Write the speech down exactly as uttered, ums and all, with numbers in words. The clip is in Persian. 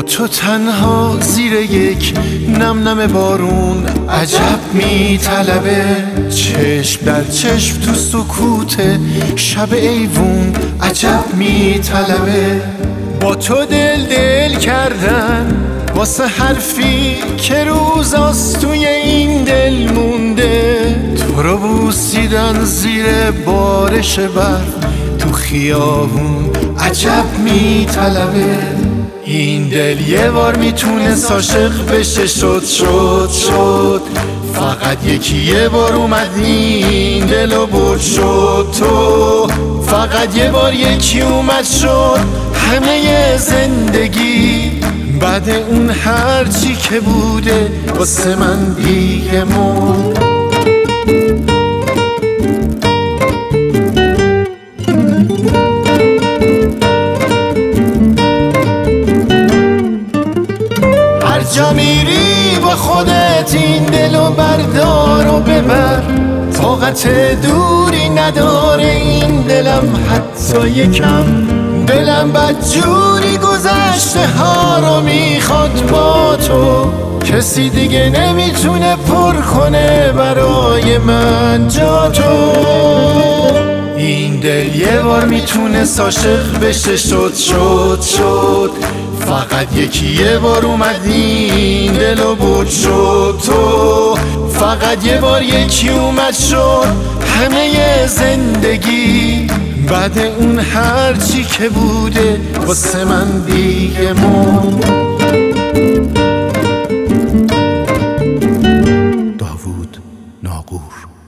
تو تنها زیر یک نم نم بارون عجب میطلبه، چشم در چشم تو سکوت شب ایوون عجب میطلبه. با تو دل دل کردن واسه حرفی که روزاست توی این دل مونده، تو رو بوسیدن زیر بارش برف تو خیابون عجب میطلبه. این دل یه بار میتونست عاشق بشه، شد شد شد فقط یکی یه بار اومد این دل و برد شد. تو فقط یه بار یکی اومد شد همه زندگی، بعد اون هرچی که بوده واسه من دیگه مرد. هر جا میری با خودت این دلو بردار و ببر، طاقت دوری نداره این دلم حتی یکم. دلم بدجوری گذشته ها رو میخواد با تو، کسی دیگه نمیتونه پر کنه برای من جا تو. این دل یه بار میتونست عاشق بشه، شد شد شد فقط یکی یه بار اومد این دل و برد شد. تو فقط یه بار یکی اومد شد همه زندگی، بعد اون هرچی که بوده واسه من دیگه مرد. داوود ناقور.